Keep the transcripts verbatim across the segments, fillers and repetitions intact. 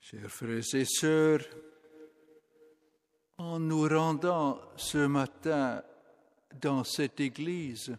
Chers frères et sœurs, en nous rendant ce matin dans cette église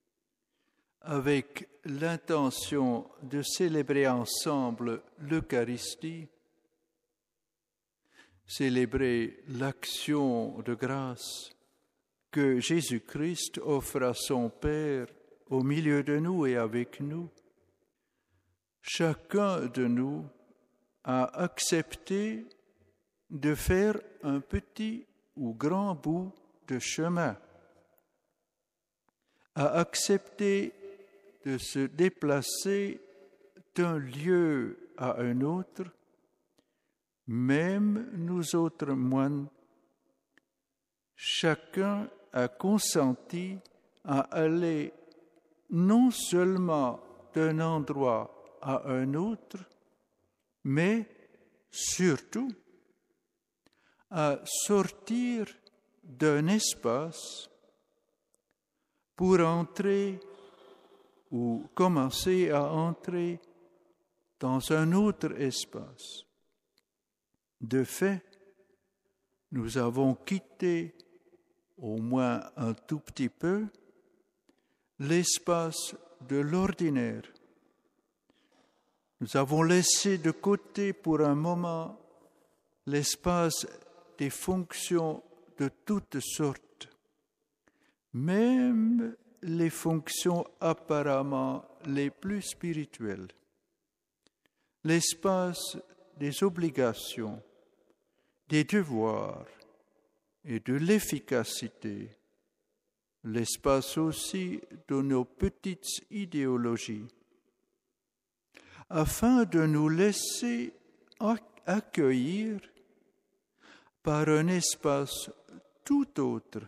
avec l'intention de célébrer ensemble l'Eucharistie, célébrer l'action de grâce que Jésus-Christ offre à son Père au milieu de nous et avec nous, chacun de nous a accepté de faire un petit ou grand bout de chemin, a accepté de se déplacer d'un lieu à un autre, même nous autres moines, chacun a consenti à aller non seulement d'un endroit à un autre, mais surtout à sortir d'un espace pour entrer ou commencer à entrer dans un autre espace. De fait, nous avons quitté, au moins un tout petit peu, l'espace de l'ordinaire. Nous avons laissé de côté pour un moment l'espace des fonctions de toutes sortes, même les fonctions apparemment les plus spirituelles, l'espace des obligations, des devoirs et de l'efficacité, l'espace aussi de nos petites idéologies, afin de nous laisser accueillir par un espace tout autre,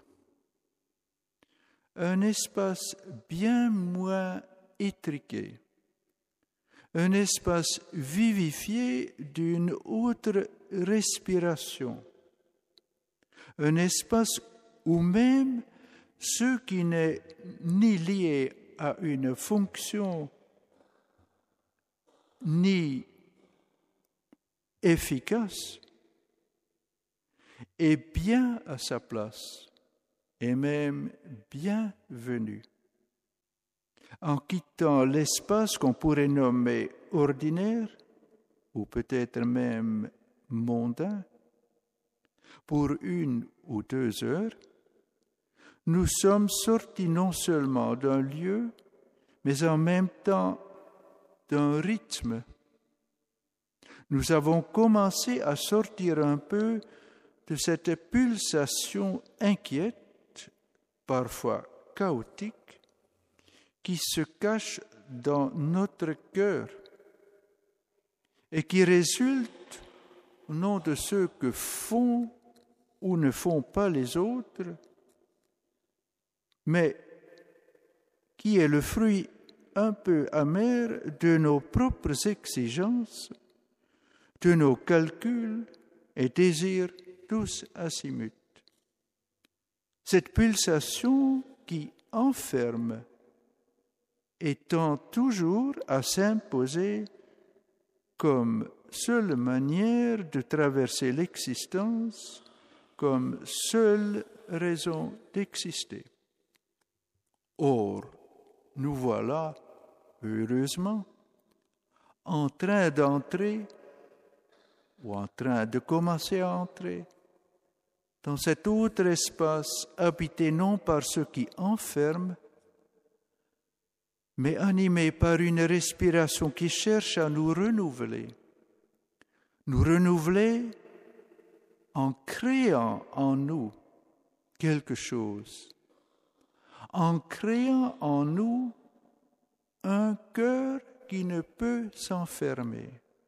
un espace bien moins étriqué, un espace vivifié d'une autre respiration, un espace où même ce qui n'est ni lié à une fonction ni efficace est bien à sa place et même bienvenu. En quittant l'espace qu'on pourrait nommer ordinaire ou peut-être même mondain pour une ou deux heures, nous sommes sortis non seulement d'un lieu, mais en même temps d'un rythme. Nous avons commencé à sortir un peu de cette pulsation inquiète, parfois chaotique, qui se cache dans notre cœur et qui résulte non de ce que font ou ne font pas les autres, mais qui est le fruit un peu amer de nos propres exigences, de nos calculs et désirs tous azimuts. Cette pulsation qui enferme et tend toujours à s'imposer comme seule manière de traverser l'existence, comme seule raison d'exister. Or, nous voilà, heureusement, en train d'entrer, ou en train de commencer à entrer, dans cet autre espace habité non par ce qui enferme, mais animé par une respiration qui cherche à nous renouveler. Nous renouveler en créant en nous quelque chose, en créant en nous un cœur qui ne peut s'enfermer.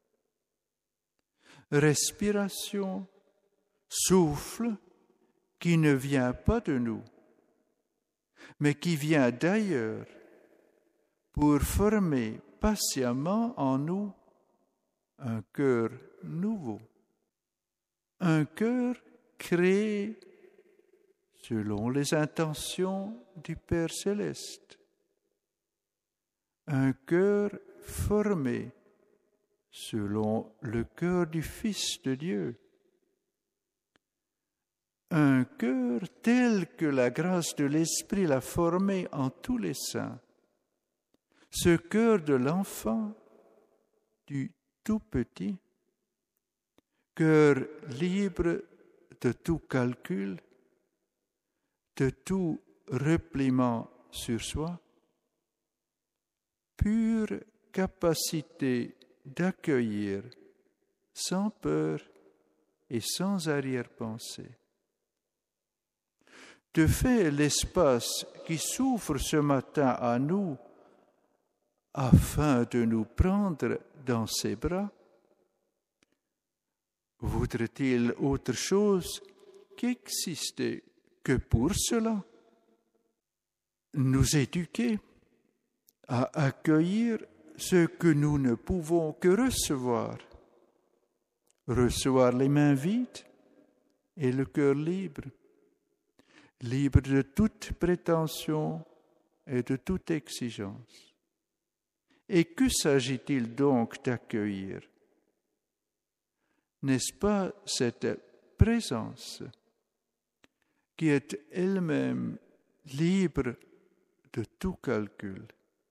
Respiration, souffle qui ne vient pas de nous, mais qui vient d'ailleurs pour former patiemment en nous un cœur nouveau, un cœur créé selon les intentions du Père céleste, un cœur formé selon le cœur du Fils de Dieu. Un cœur tel que la grâce de l'Esprit l'a formé en tous les saints. Ce cœur de l'enfant, du tout petit, cœur libre de tout calcul, de tout repliement sur soi, pure capacité d'accueillir sans peur et sans arrière-pensée. De fait, l'espace qui s'ouvre ce matin à nous afin de nous prendre dans ses bras, voudrait-il autre chose qu'exister que pour cela? Nous éduquer à accueillir ce que nous ne pouvons que recevoir, recevoir les mains vides et le cœur libre, libre de toute prétention et de toute exigence. Et que s'agit-il donc d'accueillir? N'est-ce pas cette présence qui est elle-même libre de tout calcul?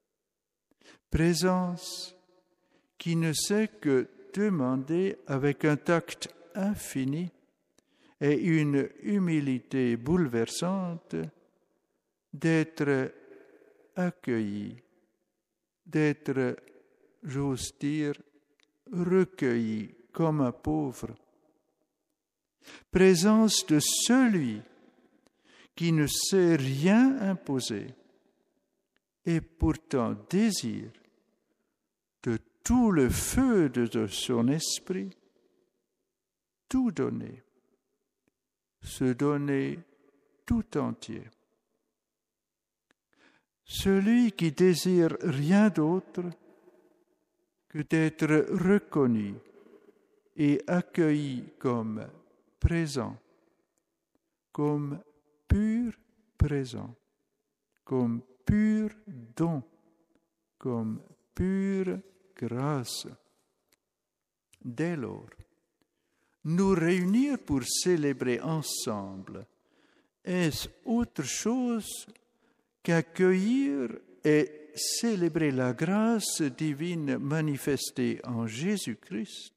Présence qui ne sait que demander avec un tact infini et une humilité bouleversante d'être accueilli, d'être, j'ose dire, recueilli comme un pauvre. Présence de celui qui ne sait rien imposer et pourtant désire de tout le feu de son esprit tout donner, se donner tout entier. Celui qui désire rien d'autre que d'être reconnu et accueilli comme présent, comme pur présent, comme pur don, comme pure grâce. Dès lors, nous réunir pour célébrer ensemble, est-ce autre chose qu'accueillir et célébrer la grâce divine manifestée en Jésus-Christ?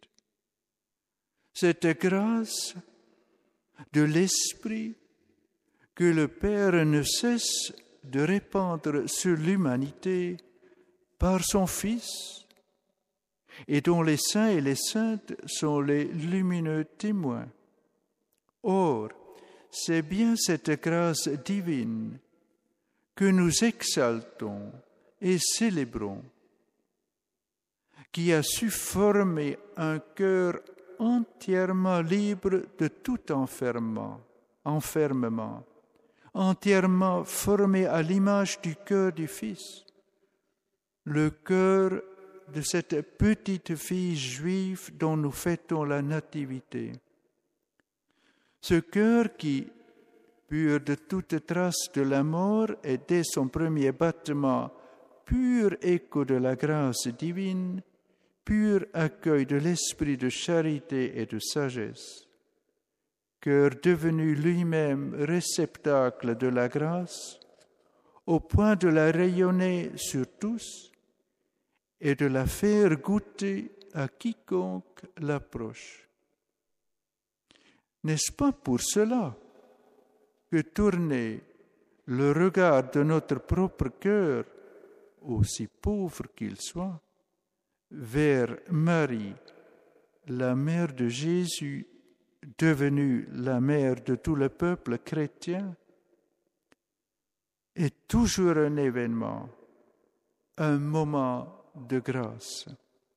Cette grâce de l'Esprit que le Père ne cesse de répandre sur l'humanité par son Fils, et dont les saints et les saintes sont les lumineux témoins. Or, c'est bien cette grâce divine que nous exaltons et célébrons, qui a su former un cœur entièrement libre de tout enfermement, enfermement, entièrement formé à l'image du cœur du Fils, le cœur de cette petite fille juive dont nous fêtons la nativité. Ce cœur qui, pur de toute trace de la mort et dès son premier battement, pur écho de la grâce divine, pur accueil de l'esprit de charité et de sagesse, cœur devenu lui-même réceptacle de la grâce, au point de la rayonner sur tous et de la faire goûter à quiconque l'approche. N'est-ce pas pour cela que tourner le regard de notre propre cœur, aussi pauvre qu'il soit, vers Marie, la mère de Jésus, devenue la mère de tout le peuple chrétien, est toujours un événement, un moment de grâce.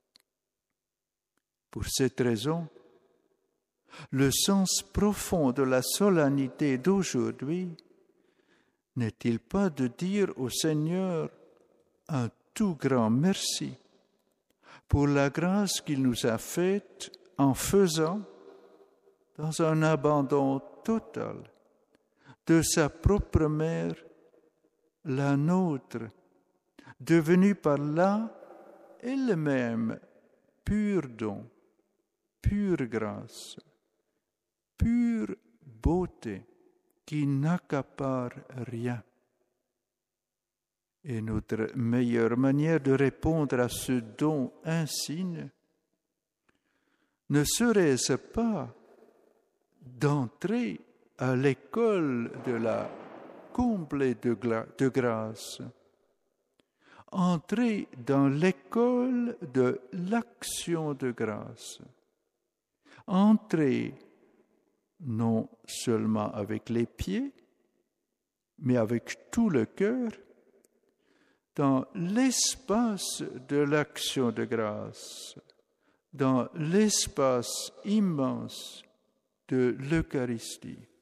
Pour cette raison, le sens profond de la solennité d'aujourd'hui n'est-il pas de dire au Seigneur un tout grand merci pour la grâce qu'il nous a faite en faisant, dans un abandon total, de sa propre mère, la nôtre, devenue par là elle-même pur don, pure grâce, pure beauté qui n'accapare rien. Et notre meilleure manière de répondre à ce don insigne ne serait-ce pas d'entrer à l'école de la complète de, gla- de grâce, entrer dans l'école de l'action de grâce, entrer non seulement avec les pieds, mais avec tout le cœur, dans l'espace de l'action de grâce, dans l'espace immense de l'Eucharistie.